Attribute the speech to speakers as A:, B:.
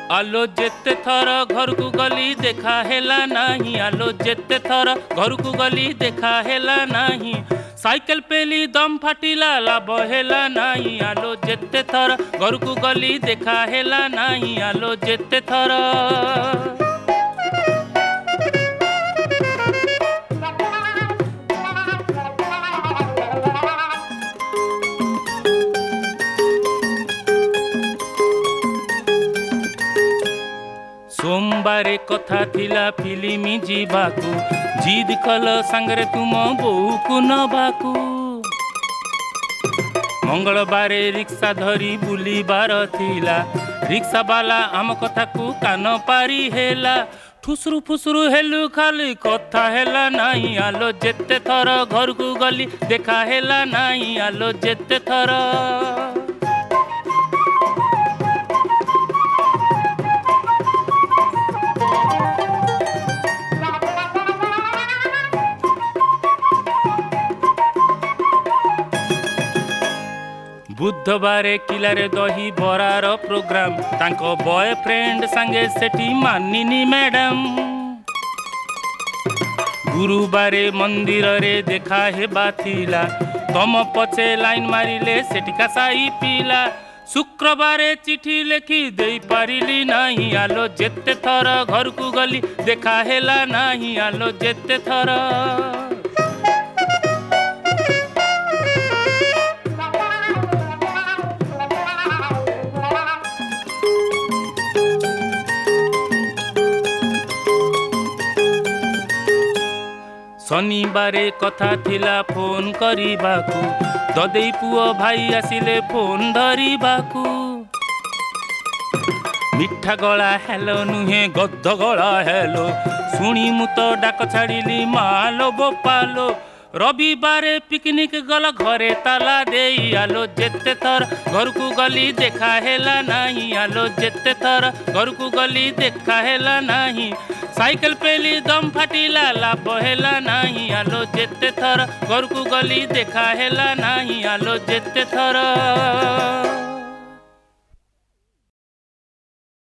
A: आलो जेते थर घर को गली देखा हेला नहीं, आलो जेते थर घर को गली देखा हेला नहीं, साइकेल पेली दम फाटिला लाभ हेला नहीं, आलो जेते थर घर को गली देखा हेला नहीं, आलो जेते थर। सोमवार कथा थिला फिल्म जीवाकू, जिद कल सांगरे तुम बोऊ को नबाकू, मंगलवार रिक्शा धरी बुलीबार थिला, रिक्शा बाला आम कथा को कान पारी हेला, ठुसरू फुसरू हेलु खाली कथा हेला नहीं, आलो जेते थर घर को गली देखा हेला नहीं, आलो जेते थर। बुधवार किलारे दही बरार प्रोग्राम, तांको बॉयफ्रेंड संगे सेठी मानिनी मैडम, गुरुवार मंदिर रे देखा हेबा थिला, तम पछे लाइन मारिले सेठिका साई पीला, शुक्रवार चिठी लेखी दे पारिली नहीं, आलो जेते थर घर को गली देखा हेला नहीं, आलो जेते थर। शनिवार कथा थिला फोन करिबाकू, ददेई पुओ भाई आसिले फोन धरिबाकू, मिठा गला हेलो नुहे गद्द गला हेलो, शुणी मु तो डाक छाड़िली मालो बोपालो, रविवार पिकनिक गल घरे ताला देई, आलो जेते थर घर को गली देखा हेला नहीं, आलो जेते थर घर को गली देखा हेला नहीं, साइकेल पेली दम फाटिला लाभ हेला नहीं, आलो जेते थर घर को गली देखा हेला नहीं, आलो जेते थर।